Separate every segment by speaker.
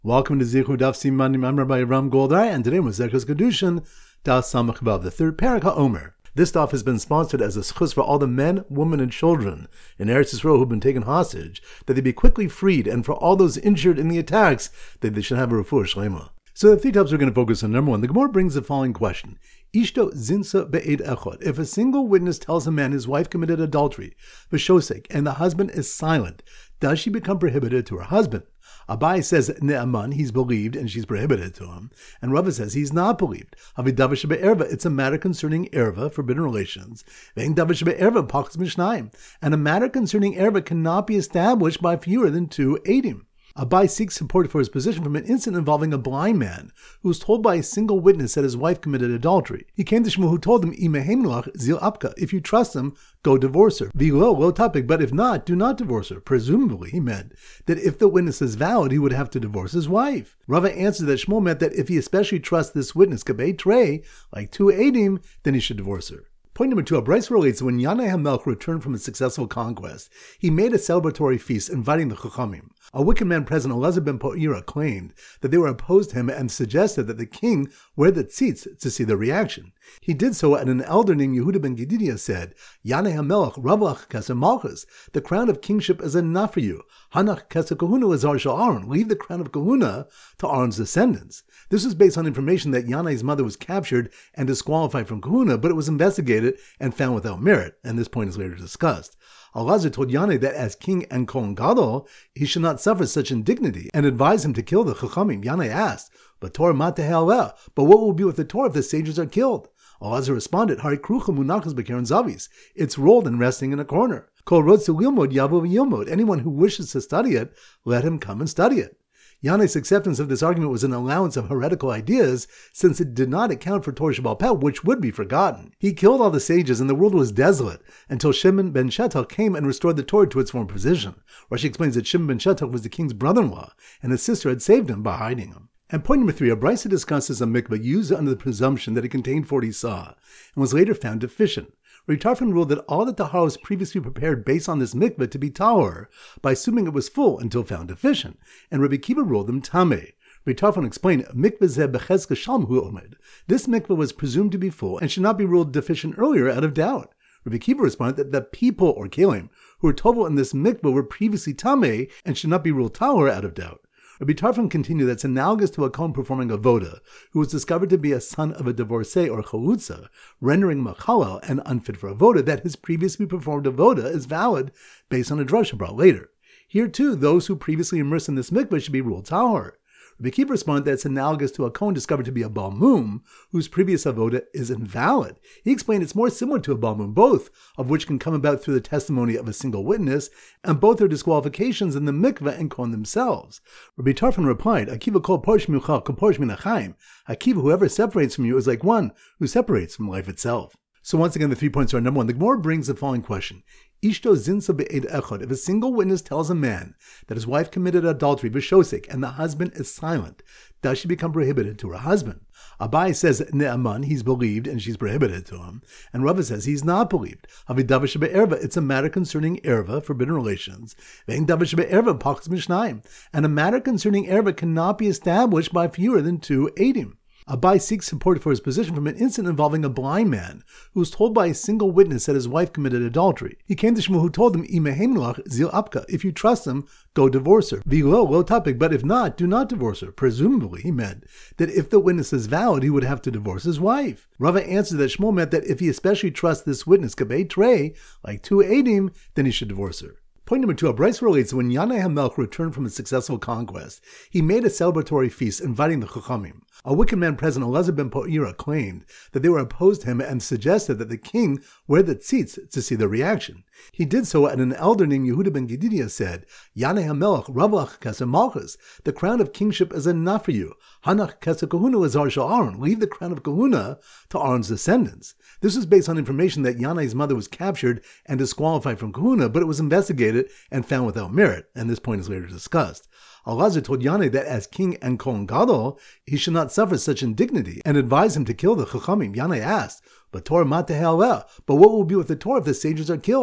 Speaker 1: Welcome to Zichud Daf Siman. I'm Rabbi Ram Goldar, and today was Zechus Kedushin Daf Samach Vav, the third Perek HaOmer. This daf has been sponsored as a schus for all the men, women, and children in Eretz Yisrael who have been taken hostage, that they be quickly freed, and for all those injured in the attacks, that they should have a refuah shlema. So the three topics we're going to focus on. Number one, the Gemara brings the following question. Ishto zinsa be'ed echad. If a single witness tells a man his wife committed adultery, v'shosek, and the husband is silent, does she become prohibited to her husband? Abai says ne'aman, he's believed and she's prohibited to him. And Rava says he's not believed. Havidavish be'erva, it's a matter concerning erva, forbidden relations. Ve'en davish be'erva, pachas mishnayim. And a matter concerning erva cannot be established by fewer than two edim. Abai seeks support for his position from an incident involving a blind man who was told by a single witness that his wife committed adultery. He came to Shmuel, who told him, zil apka, if you trust him, go divorce her. V'lo, lo topic, but if not, do not divorce her. Presumably, he meant that if the witness is valid, he would have to divorce his wife. Rava answered that Shmuel meant that if he especially trusts this witness, kabei trei, like two edim, then he should divorce her. Point number two, a Bryce relates that when Yanai HaMelech returned from a successful conquest, he made a celebratory feast inviting the Chachamim. A wicked man present, Elazar ben Po'ira, claimed that they were opposed to him and suggested that the king wear the tzitz to see their reaction. He did so, and an elder named Yehuda ben Gedidia said, Yanai HaMelech ravach keser malchus, the crown of kingship is enough for you. Hanach keser kahuna lazar shel Aaron, leave the crown of kahuna to Aaron's descendants. This was based on information that Yanai's mother was captured and disqualified from kahuna, but it was investigated and found without merit, and this point is later discussed. Elazar told Yanai that as king and Kohen Gadol, he should not suffer such indignity, and advised him to kill the Chachamim. Yanai asked, but Torah mateh, but what will be with the Torah if the sages are killed? Elazar responded, Hari krucha munachas b'keren zavis. It's rolled and resting in a corner. Kol rodzu lilmod yavo v'yilmod. Anyone who wishes to study it, let him come and study it. Yanai's acceptance of this argument was an allowance of heretical ideas, since it did not account for Torah Shebaal Peh, which would be forgotten. He killed all the sages, and the world was desolate, until Shimon ben Shettach came and restored the Torah to its former position. Rashi explains that Shimon ben Shettach was the king's brother-in-law, and his sister had saved him by hiding him. And point number three, a Brisa discusses a mikveh used under the presumption that it contained 40 sah, and was later found deficient. Rabbi Tarfon ruled that all the tahara was previously prepared based on this mikveh to be tahor, by assuming it was full until found deficient, and Rabbi Kiva ruled them tameh. Rabbi Tarfon explained, mikveh zeh bechezka shalom hu omed. This mikveh was presumed to be full and should not be ruled deficient earlier out of doubt. Rabbi Kiva responded that the people, or kelim, who were tovel in this mikveh were previously tameh and should not be ruled tahor out of doubt. Rabbi Tarfon continued that it's analogous to a kohen performing avoda, who was discovered to be a son of a divorcee or chalutza, rendering machalal and unfit for avoda, that his previously performed avoda is valid based on a drasha brought later. Here too, those who previously immersed in this mikveh should be ruled tahor. Rabbi Kiva responded that it's analogous to a kohen discovered to be a Baal Mum, whose previous avoda is invalid. He explained it's more similar to a Baal Mum, both of which can come about through the testimony of a single witness, and both are disqualifications in the mikveh and kohen themselves. Rabbi Tarfon replied, Akiva kol porish miucha kol porish min hachaim. Akiva, whoever separates from you is like one who separates from life itself. So once again, the 3 points are: number one, the Gemara brings the following question. Ishto zinsa be'ed echad. If a single witness tells a man that his wife committed adultery, v'shosek, and the husband is silent, does she become prohibited to her husband? Abai says ne'aman, he's believed and she's prohibited to him. And Rava says he's not believed. Havidavish be'erva, it's a matter concerning erva, forbidden relations. Ve'en davish be'erva, pachas mishnayim. And a matter concerning erva cannot be established by fewer than two edim. Abai seeks support for his position from an incident involving a blind man who was told by a single witness that his wife committed adultery. He came to Shmuel, who told him, zil apka, if you trust him, go divorce her. V'lo, lo topic, but if not, do not divorce her. Presumably, he meant that if the witness is valid, he would have to divorce his wife. Rava answered that Shmuel meant that if he especially trusts this witness, kabei trei, like two edim, then he should divorce her. Point number two, a Bryce relates that when Yanai HaMelech returned from a successful conquest, he made a celebratory feast inviting the Chachamim. A wicked man present, Elazar ben Po'ira, claimed that they were opposed to him and suggested that the king wear the tzitz to see their reaction. He did so, and an elder named Yehuda ben Gedidia said, Yanai HaMelech ravach keser malchus, the crown of kingship is enough for you. Hanach keser kahuna lazar shel Aaron, leave the crown of kahuna to Aaron's descendants. This was based on information that Yanai's mother was captured and disqualified from kahuna, but it was investigated and found without merit, and this point is later discussed. Elazar told Yanai that as king and Kohen Gadol, he should not suffer such indignity, and advised him to kill the Chachamim. Yanai asked, but Torah mateh, but what will be with the Torah if the sages are killed?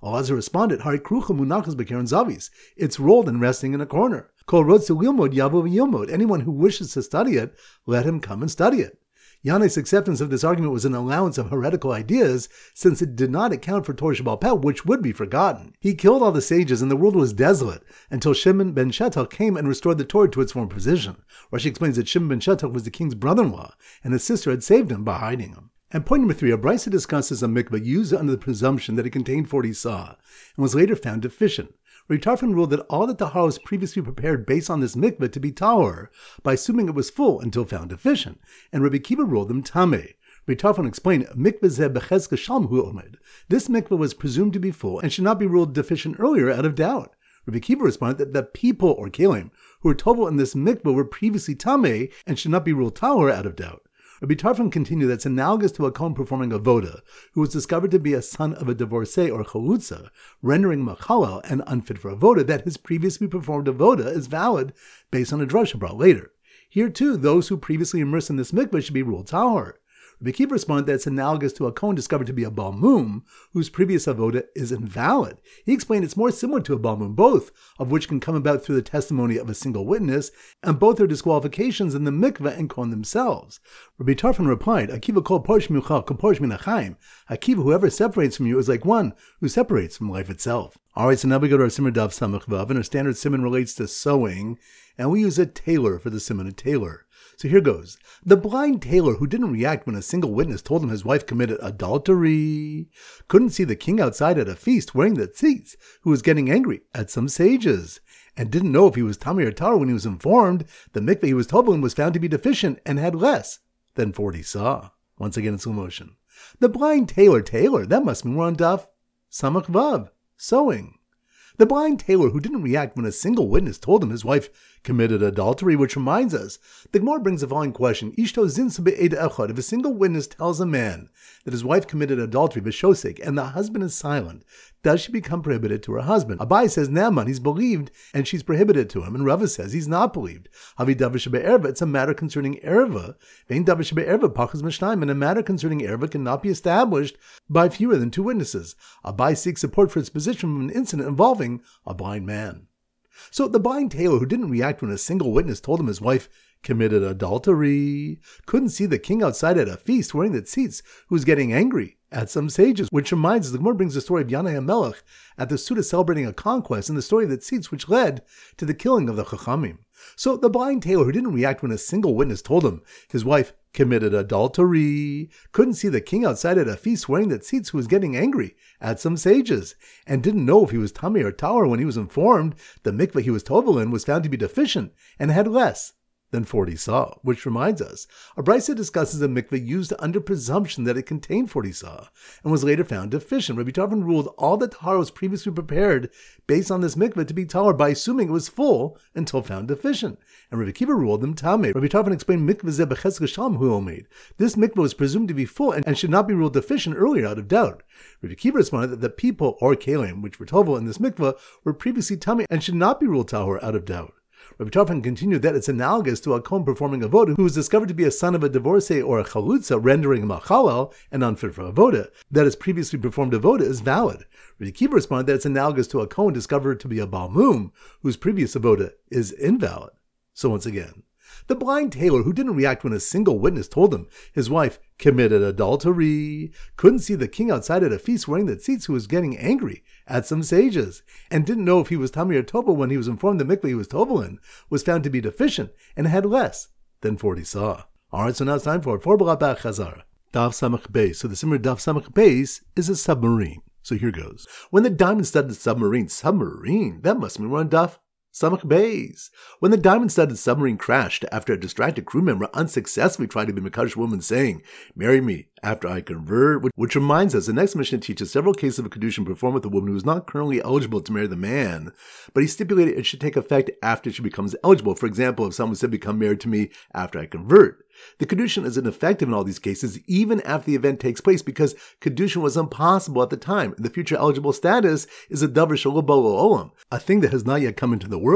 Speaker 1: Elazar responded, Hari krucha munachas b'keren zavis. It's rolled and resting in a corner. Kol rodzu lilmod yavo v'yilmod. Anyone who wishes to study it, let him come and study it. Yanai's acceptance of this argument was an allowance of heretical ideas, since it did not account for Torah Shebaal Peh, which would be forgotten. He killed all the sages, and the world was desolate, until Shimon ben Shetal came and restored the Torah to its former position. Rashi explains that Shimon ben Shetal was the king's brother-in-law, and his sister had saved him by hiding him. And point number 3, a Brisa discusses a mikveh used under the presumption that it contained 40 sah, and was later found deficient. Rabbi Tarfon ruled that all the tahara was previously prepared based on this mikveh to be tahor, by assuming it was full until found deficient, and Rabbi Kiva ruled them tameh. Rabbi Tarfon explained, mikveh zeh bechezka shalom hu omed. This mikveh was presumed to be full and should not be ruled deficient earlier out of doubt. Rabbi Kiva responded that the people, or kelim, who were tovel in this mikveh were previously tameh and should not be ruled tahor out of doubt. Rabbi Tarfon continued that it's analogous to a kohen performing avoda, who was discovered to be a son of a divorcee or chalutza, rendering machalal and unfit for avoda, that his previously performed avoda is valid based on a drasha brought later. Here too, those who previously immersed in this mikveh should be ruled tahor. Rabbi Kiva responded that it's analogous to a kohen discovered to be a Baal Mum, whose previous avoda is invalid. He explained it's more similar to a Baal Mum, both of which can come about through the testimony of a single witness, and both are disqualifications in the mikveh and kohen themselves. Rabbi Tarfon replied, Akiva kol porish miucha kol porish min hachaim. Akiva, whoever separates from you, is like one who separates from life itself. Alright, so now we go to our Simon Daf Samach Vav, and our standard Simon relates to sewing, and we use a tailor for the Simon of tailor. So here goes. The blind tailor who didn't react when a single witness told him his wife committed adultery couldn't see the king outside at a feast wearing the tzitz, who was getting angry at some sages, and didn't know if he was tamei or tahor when he was informed the mikveh he was tovel in was found to be deficient and had less than 40 sah. Once again in slow motion. The blind tailor, that must mean we're on Daf Samach Vav, sewing. The blind tailor who didn't react when a single witness told him his wife committed adultery, which reminds us, the Gemara brings the following question, Ishto zin be'ed echad, if a single witness tells a man that his wife committed adultery, v'shosek, and the husband is silent, does she become prohibited to her husband? Abai says, Naaman, he's believed, and she's prohibited to him, and Rava says he's not believed. Havi davar shebe'erva, it's a matter concerning erva, vein davar shebe'erva, pachas m'shnayim, and a matter concerning erva cannot be established by fewer than 2 witnesses. Abai seeks support for its position from an incident involving a blind man. So the blind tailor who didn't react when a single witness told him his wife committed adultery couldn't see the king outside at a feast wearing the tzitz, who was getting angry at some sages, which reminds us, the Gemara brings the story of Yanai HaMelech at the Suda celebrating a conquest, and the story of the tzitz which led to the killing of the Chachamim. So the blind tailor who didn't react when a single witness told him his wife committed adultery couldn't see the king outside at a feast wearing the tzitz, who was getting angry at some sages, and didn't know if he was tamei or tahor when he was informed the mikveh he was tovel in was found to be deficient and had less than 40 sah, which reminds us, a Brisa discusses a mikveh used under presumption that it contained 40 sah, and was later found deficient. Rabbi Tarfon ruled all that tahara was previously prepared based on this mikveh to be tahor by assuming it was full until found deficient, and Rabbi Kiva ruled them tamei. Rabbi Tarfon explained mikveh zeh bechezka shalom hu omed. This mikveh was presumed to be full and should not be ruled deficient earlier out of doubt. Rabbi Kiva responded that the people, or kelim, which were tovel in this mikveh, were previously tamei and should not be ruled tahor out of doubt. Rabbi Tarfon continued that it's analogous to a kohen performing avoda who was discovered to be a son of a divorcee or a chalutza, rendering him a chalal and unfit for avoda, that his previously performed avoda is valid. Rabbi Kiva responded that it's analogous to a kohen discovered to be a Baal Mum, whose previous avoda is invalid. So once again, the blind tailor who didn't react when a single witness told him his wife committed adultery couldn't see the king outside at a feast wearing the tzitz, who was getting angry at some sages, and didn't know if he was tamei or tovel when he was informed the mikveh he was tovel in was found to be deficient and had less than 40 sah. Alright, so now it's time for Barabach Chazar. Daf Samach Beis. So the Simmer Daf Samach Beis is a submarine. So here goes. When the diamond-studded submarine, that must mean we're on Daf Samach Beis. When the diamond-studded submarine crashed after a distracted crew member unsuccessfully tried to be Mekadosh woman saying, "Marry me after I convert," which reminds us, the next Mishnah teaches several cases of a kedushin performed with a woman who is not currently eligible to marry the man, but he stipulated it should take effect after she becomes eligible. For example, if someone said, "Become married to me after I convert," the kedushin is ineffective in all these cases, even after the event takes place, because kedushin was impossible at the time. The future eligible status is a davar shelo ba la'olam, a thing that has not yet come into the world.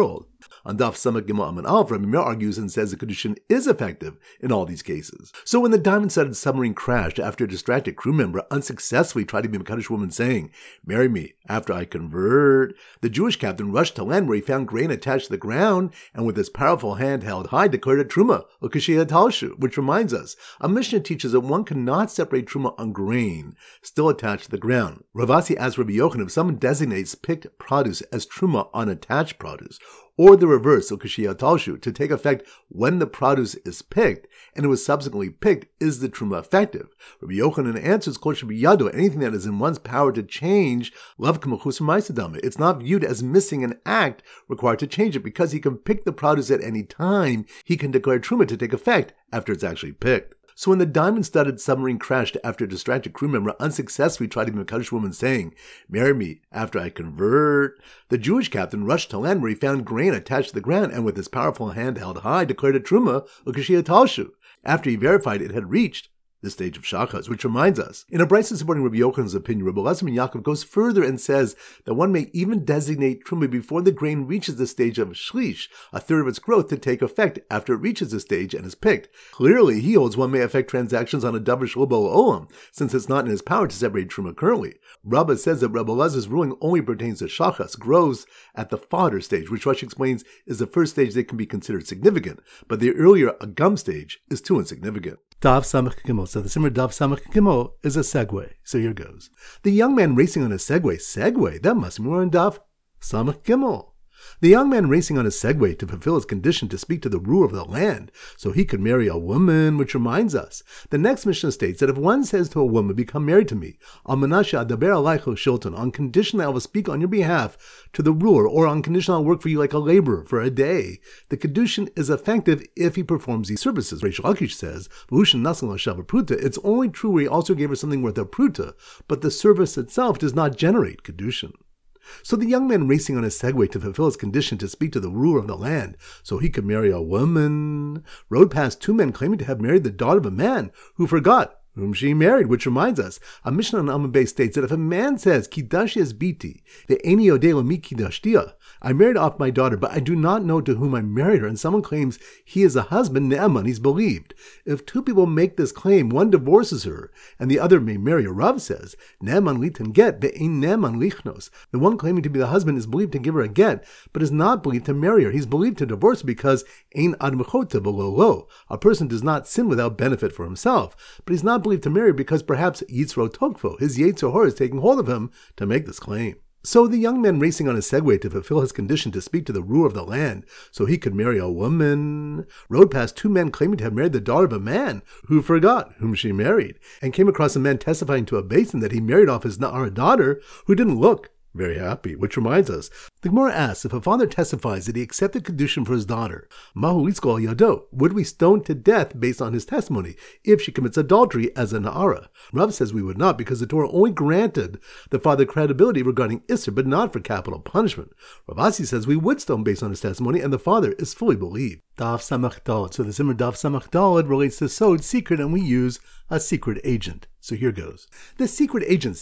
Speaker 1: On Daf Samach Gimel Amud Aleph, Rabbi Meir argues and says the Kedushin is effective in all these cases. So when the diamond-studded submarine crashed after a distracted crew member unsuccessfully tried to be a Mekadosh woman saying, "Marry me after I convert," the Jewish captain rushed to land where he found grain attached to the ground and with his powerful hand held high declared a truma, or kashia talshu, which reminds us, a Mishnah teaches that one cannot separate truma on grain still attached to the ground. Rav Asi asked Rabbi Yochanan if someone designates picked produce as truma on attached produce, or the reverse, or kashia talshu, to take effect when the produce is picked and it was subsequently picked, is the truma effective? Rabbi Yochanan answers, Kol shebiyado, anything that is in one's power to change, lav k'mechus ma'asadama. It's not viewed as missing an act required to change it, because he can pick the produce at any time. He can declare truma to take effect after it's actually picked. So when the diamond-studded submarine crashed after a distracted crew member unsuccessfully tried to be a Mekadosh woman saying, "Marry me after I convert," the Jewish captain rushed to land where he found grain attached to the ground and with his powerful hand held high declared a truma, or kashia talshu, after he verified it had reached the stage of shachas, which reminds us, in a brisa supporting Rabbi Yochanan's opinion, Rabbi Elazar ben Yaakov goes further and says that one may even designate truma before the grain reaches the stage of shlish, a third of its growth, to take effect after it reaches the stage and is picked. Clearly, he holds one may affect transactions on a davar shelo ba'olam, since it's not in his power to separate truma currently. Rabbah says that Rabbi Elazar's ruling only pertains to shachas, grows at the fodder stage, which Rashi explains is the first stage that can be considered significant, but the earlier agam stage is too insignificant. Daf Samach Gimel. So the Simmer Daf Samach Gimel is a segue. So here goes. The young man racing on a Segway. Segway? That must be more in Daf Samach Gimel. The young man racing on a Segway to fulfill his condition to speak to the ruler of the land so he could marry a woman, which reminds us. The next Mishnah states that if one says to a woman, "Become married to me," al manasha adaber alaycho shilton, on condition that I will speak on your behalf to the ruler, or on condition I'll work for you like a laborer for a day, the Kedushin is effective if he performs these services. Reish Lakish says, "V'hushin nasan l'shav pruta." It's only true where he also gave her something worth a pruta, but the service itself does not generate Kedushin. So the young man racing on a Segway to fulfill his condition to speak to the ruler of the land so he could marry a woman rode past two men claiming to have married the daughter of a man who forgot whom she married, which reminds us, a Mishnah on Amud Beis states that if a man says, "Kidashi es biti, ve'eni yodeh lo mi kidashtia," I married off my daughter, but I do not know to whom I married her, and someone claims he is a husband, ne'eman, he's believed. If two people make this claim, one divorces her, and the other may marry her. Rav says, ne'eman litan get, ve'ein ne'eman lichnos. The one claiming to be the husband is believed to give her a get, but is not believed to marry her. He's believed to divorce her because ein ad mechota below lo. A person does not sin without benefit for himself, but he's not believed to marry because perhaps Yitzro Tokfo, his Yetzer Hora, is taking hold of him to make this claim. So the young man racing on a Segway to fulfill his condition to speak to the ruler of the land so he could marry a woman rode past two men claiming to have married the daughter of a man who forgot whom she married, and came across a man testifying to a basin that he married off his Na'ara daughter who didn't look very happy, which reminds us, the Gemara asks, if a father testifies that he accepted Kedushin for his daughter, Mahu Litzko al Yado, would we stone to death based on his testimony if she commits adultery as a Na'ara? Rav says we would not, because the Torah only granted the father credibility regarding Isser, but not for capital punishment. Rav Asi says we would stone based on his testimony, and the father is fully believed. Daf Samach Daled. So the Zimmer Daf Samach Daled relates to Sod, secret, and we use a secret agent. So here goes. The secret agent,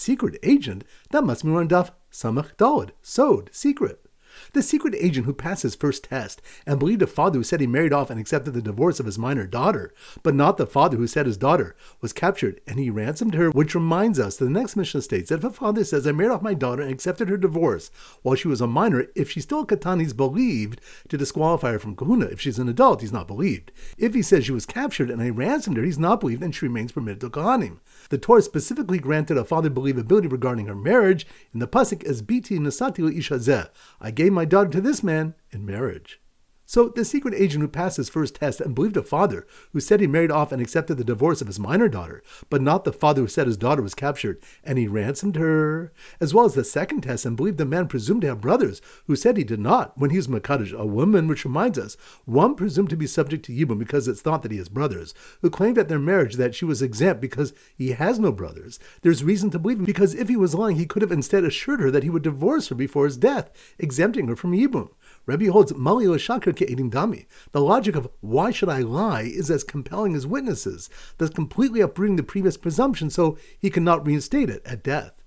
Speaker 1: that must be on Daf Samach Daled, Sod, secret. The secret agent who passed his first test and believed a father who said he married off and accepted the divorce of his minor daughter, but not the father who said his daughter was captured and he ransomed her, which reminds us that the next Mishnah states that if a father says, "I married off my daughter and accepted her divorce while she was a minor," if she's still a katan, he's believed to disqualify her from kahuna. If she's an adult, he's not believed. If he says she was captured and I ransomed her, he's not believed and she remains permitted to kahanim. The Torah specifically granted a father believability regarding her marriage in the pasuk as biti nasati le'isha zeh, I gave my daughter to this man in marriage. So the secret agent who passed his first test and believed a father who said he married off and accepted the divorce of his minor daughter, but not the father who said his daughter was captured and he ransomed her, as well as the second test and believed the man presumed to have brothers who said he did not when he was Mekadosh a woman, which reminds us, one presumed to be subject to Yibum because it's thought that he has brothers, who claimed at their marriage that she was exempt because he has no brothers. There's reason to believe him because if he was lying, he could have instead assured her that he would divorce her before his death, exempting her from Yibum. Rebbe holds Mali L'Shakar Ke'edim Dami. The logic of why should I lie is as compelling as witnesses, thus completely uprooting the previous presumption so he cannot reinstate it at death.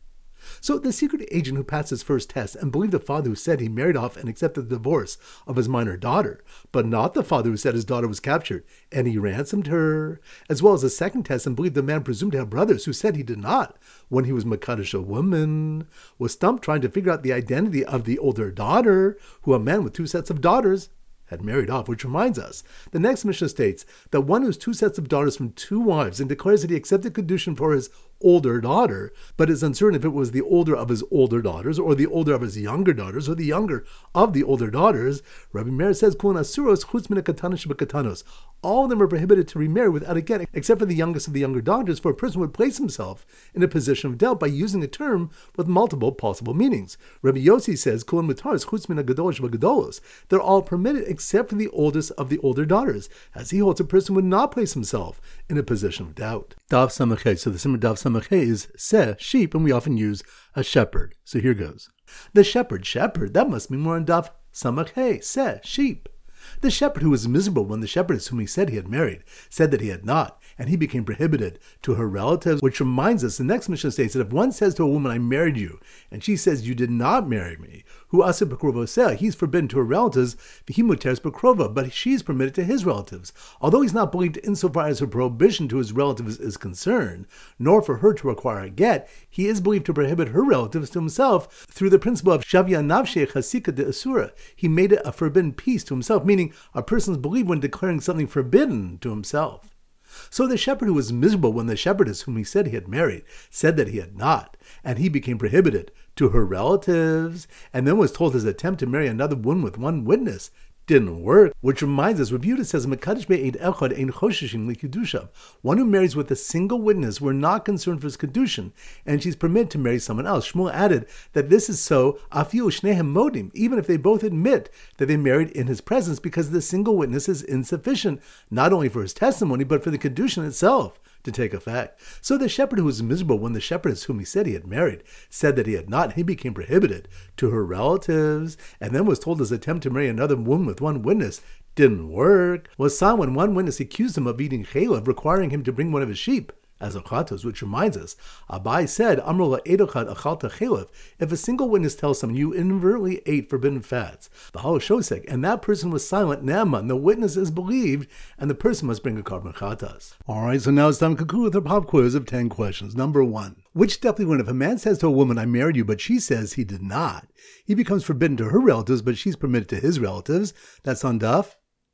Speaker 1: So the secret agent who passed his first test and believed the father who said he married off and accepted the divorce of his minor daughter, but not the father who said his daughter was captured and he ransomed her, as well as the second test and believed the man presumed to have brothers who said he did not when he was Makadish a woman, was stumped trying to figure out the identity of the older daughter, who a man with two sets of daughters had married off, which reminds us, the next Mishnah states that one who has two sets of daughters from two wives and declares that he accepted Kedushin for his older daughter, but is uncertain if it was the older of his older daughters, or the older of his younger daughters, or the younger of the older daughters. Rabbi Meir says, Kulon asuros chutz min hakatanos shebekatanos. All of them are prohibited to remarry without a get, except for the youngest of the younger daughters, for a person would place himself in a position of doubt by using a term with multiple possible meanings. Rabbi Yossi says, Kulon mutaros chutz min hagadolos shebegadolos. They're all permitted except for the oldest of the older daughters, as he holds a person would not place himself in a position of doubt. Dav Samachet. So the Simmer Dav Samachet is seh, sheep, and we often use a shepherd. So here goes. The shepherd, that must be more on Dav Samachet, seh, sheep. The shepherd who was miserable when the shepherdess whom he said he had married said that he had not, and he became prohibited to her relatives, which reminds us, the next Mishnah states that if one says to a woman, I married you, and she says, you did not marry me, who aseh b'krovoseh, he's forbidden to her relatives, v'hi muteres b'krova, but she is permitted to his relatives. Although he's not believed insofar as her prohibition to his relatives is concerned, nor for her to require a get, he is believed to prohibit her relatives to himself through the principle of shavya nafsheh chasika de asura. He made it a forbidden peace to himself, meaning a person is believed when declaring something forbidden to himself. So the shepherd who was miserable when the shepherdess whom he said he had married said that he had not, and he became prohibited to her relatives, and then was told his attempt to marry another woman with one witness didn't work, which reminds us, Rebuta says, Mekadosh be'ed echad ein choshishim likidushav. One who marries with a single witness, we're not concerned for his kedushin, and she's permitted to marry someone else. Shmuel added that this is so, afiu shnehem modim, even if they both admit that they married in his presence, because the single witness is insufficient, not only for his testimony, but for the kedushin itself to take effect. So the shepherd who was miserable when the shepherdess whom he said he had married said that he had not, he became prohibited to her relatives, and then was told his attempt to marry another woman with one witness didn't work, was saw when one witness accused him of eating chaylev, requiring him to bring one of his sheep as a chatos, which reminds us, Abai said, Amr la'edochad achalta chaylev. If a single witness tells someone you inadvertently ate forbidden fats, v'halo shosek, and that person was silent, Naaman, the witness is believed, and the person must bring a carbon chatas. Alright, so now it's time to conclude with our pop quiz of 10 questions. Number 1. Which definitely when if a man says to a woman, I married you, but she says he did not, he becomes forbidden to her relatives, but she's permitted to his relatives. That's on Daf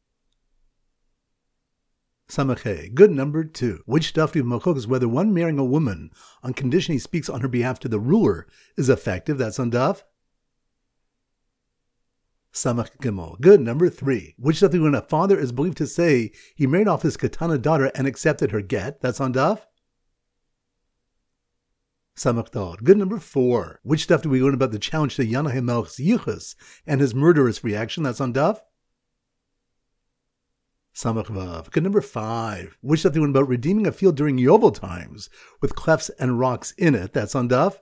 Speaker 1: Samachay. Good. Number 2. Which stuff do you have is whether one marrying a woman on condition he speaks on her behalf to the ruler is effective. That's on Daf Samach Gimel. Good. Number 3. Which stuff do you when a father is believed to say he married off his katana daughter and accepted her get. That's on Daf Samach Dal. Good. Number 4. Which stuff do we learn about the challenge to Yanai Melch's Yichus and his murderous reaction? That's on Daf Samach Vav. Good. Number 5. Which stuff do you learn about redeeming a field during Yovel times with clefts and rocks in it? That's on Daf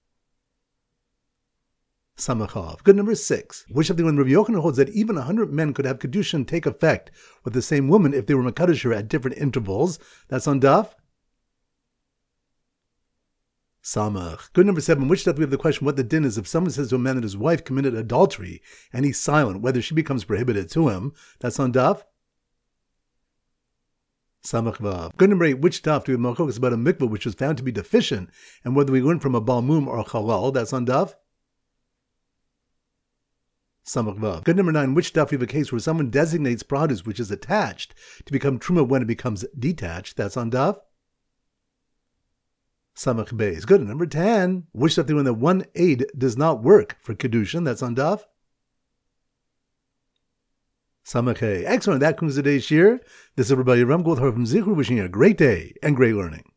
Speaker 1: Samachov. Good. Number 6. Which of the when Rabbi Yochanan holds that even 100 men could have Kedushin take effect with the same woman if they were Mekadosh her at different intervals? That's on Daf Samach. Good. Number 7. Which stuff we have the question what the din is if someone says to a man that his wife committed adultery and he's silent, whether she becomes prohibited to him? That's on Daf Samach Vav. Good. Number 8. Which stuff do we have Malchok is about a mikvah which was found to be deficient and whether we learn from a balmum or a halal? That's on Daf Samach Vav. Good. Number 9. Which stuff we have a case where someone designates produce which is attached to become truma when it becomes detached? That's on Daf Samach Beis. Good. Number 10. Which stuff do we know that one aid does not work for Kedushin? That's on Daf Samachay. Excellent. That concludes today's shir. This is everybody Ram Goldhar from Zichru wishing you a great day and great learning.